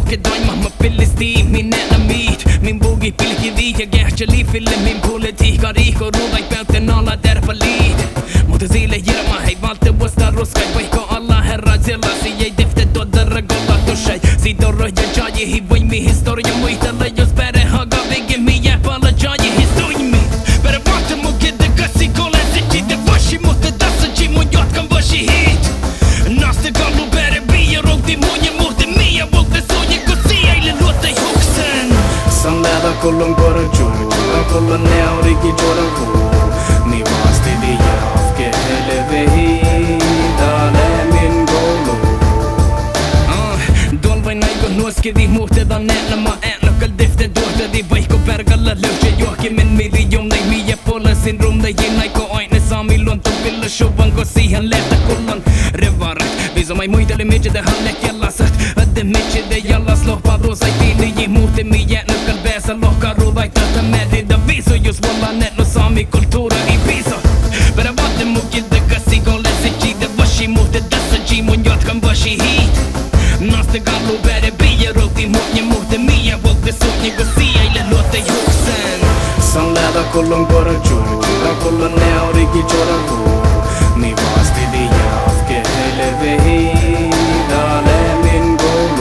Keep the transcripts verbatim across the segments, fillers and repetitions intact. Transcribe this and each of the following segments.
rocket doima mä pillisti min enamit min boogie pilki vi jag gärtjali fylle min politik har rik och råd jag bälten alla där på lid mot zile ger mig hej valde wasta roska baiko alla herra zilla si jag defte då där golla då shay si då jag jaje hi voi mi historia muita la jos bättre haga bigge mi ja alla jaje historia mi bättre vart mo get the gussi kolla se kid vashi mot det dassa ji mo jag kan vashi hit naste gallo bättre bi och det monje mot det mia mot det så jag går se eller låta huxen som lära kolon går och jo kolon now rigi joran ko ni vaste det jag ke hele hi dale min golo ah dolva nej go noske di mot det där när man är nokal defte då det vaiko bergalla luje joke men million nej mia pola syndrom det ge nej ko aine sami lonto ville showan go se han lätta kolon revar vi som ei muitele midje det han lätt jalla sat att det midje det jalla sloppa då sai tini i mot det mia nokal väsa lokka rodai tata med det där vi så just walla net no sami kultura i pisa bara vad det mukil det kasi golle se chi det vashi mot det dassa chi mon jat kan vashi hit naste gallo bättre bia roti mot ni mot det mia våg det så ni go se eller låta huxen som lära kolon går och jo kolon now rigi joran ko ni vaste det jag ke hele hi dale min golo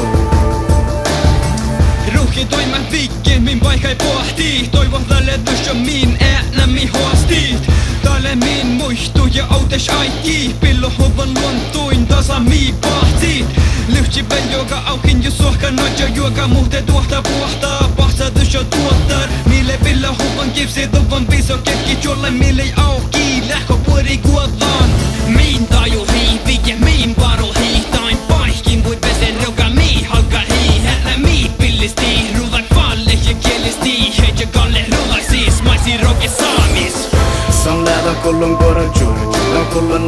ruhi toiman viikki min vaikai pohtii toivon tälle dusha min äänä mi haastit tälle min muistu ja autes aiki pillo hovan luontuin tasa mi pahtit lyhtsi veljoga aukin jo suhka noja juoga muhte tuohta puhtaa pahsa dusha tuottar mille pilla hovan kipsi tovan piso ketki jolle mille auki lähko puori kuotaan min taju hiivi ja min paro hiitain paihkin puit pesen roga mi halka hii hälä mi pillisti ruvat falle ja kielisti heitä kalle ruvat siis maisi roke saamis som lära kolon går och jo kolon